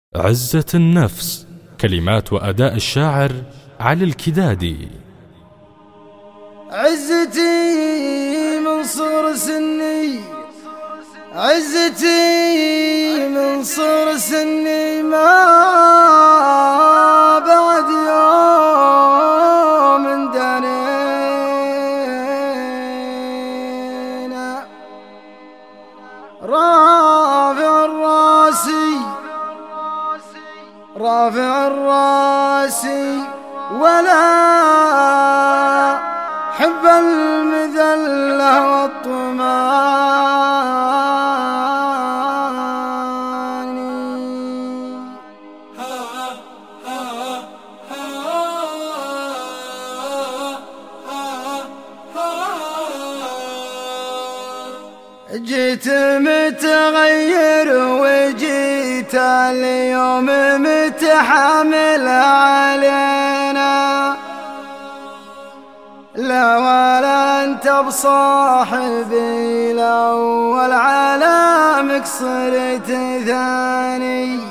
عزة النفس. كلمات وأداء الشاعر علي الكدادي. عزتي من صغر سني، عزتي من صغر سني، ما بعد يوم دنينا. رافع الراسي، رافع الراسي، ولا حب المذلة والطماني. جيت متغير وجيت اليوم متحامل علينا، لا ولا انت بصاحبي الاول على مقصرة ثاني.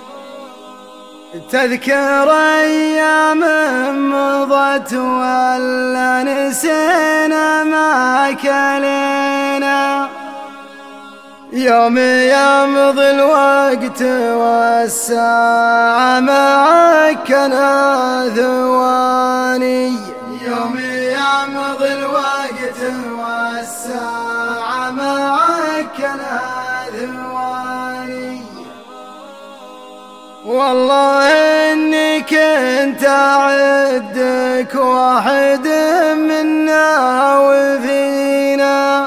تذكر ايام مضت ولا نسينا ما كلينا، يوم يمضي الوقت والساعة معك انا ثواني. يوم يمضي الوقت والساعة معك انا ثواني. والله اني كنت اعدك واحد منا وفينا،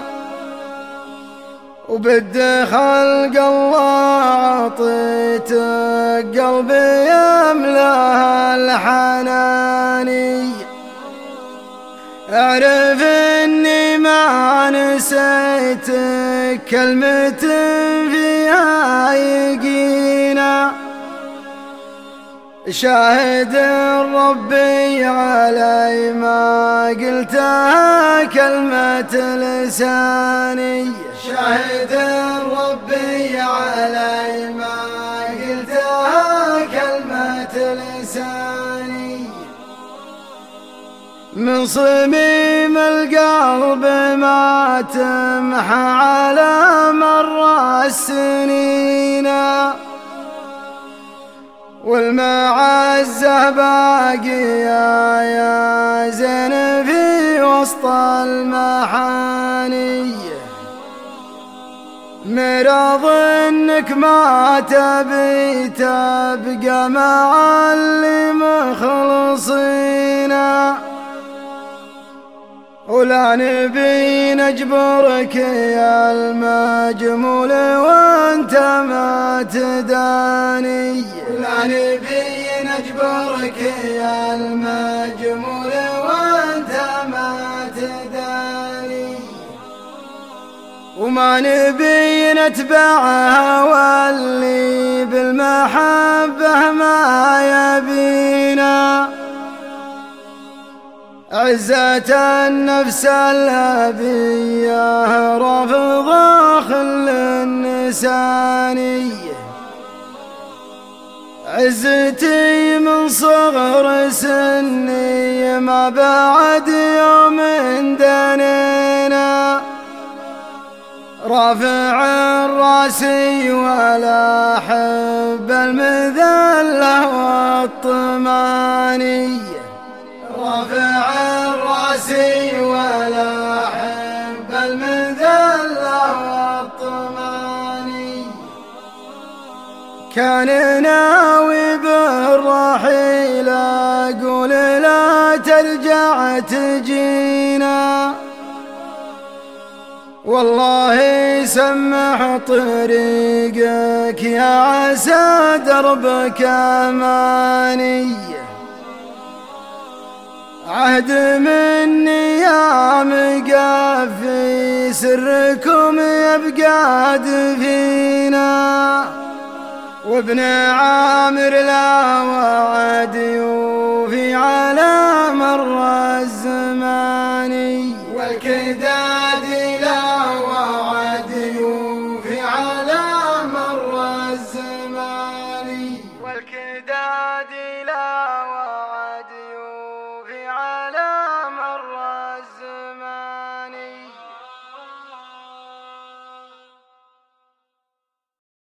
وبد خلق الله عطيتك قلبي يملأ الحناني. اعرف اني ما نسيتك كلمة فيها يقينا، شاهد ربي علي ما قلتها كلمة لساني. شاهد ربي علي ما قلتها كلمة لساني. من صميم القلب ما تمحى على مر السنين، والمعزة باقية يا زين في وسط المحاني. مرض انك ما تبي تبقى مع اللي مخلصين، ولا نبي نجبرك يا المجمول وانت ما تداني. لا نبي نجبرك يا المجمول وانت ما تداني، وما نبي نتبعها واللي بالمحبة ما يبينا. عزة النفس الأبية رافض خل النساني. عزتي من صغر سني ما بعد يوم دنينا، رافع الراسي ولا حب المذلة والطماني. رافع الراسي ولا حب المذلة والطماني. كان ناوي بالرحيل اقول لا ترجع تجينا، والله سمح طريقك يا عسى دربك اماني. عهد مني يا مقافي سركم يبقى دفينا، وابن عامر لا وعد يوفي على مر الزمان، والكدادي لا وعد يوفي على مر الزمان. الكداد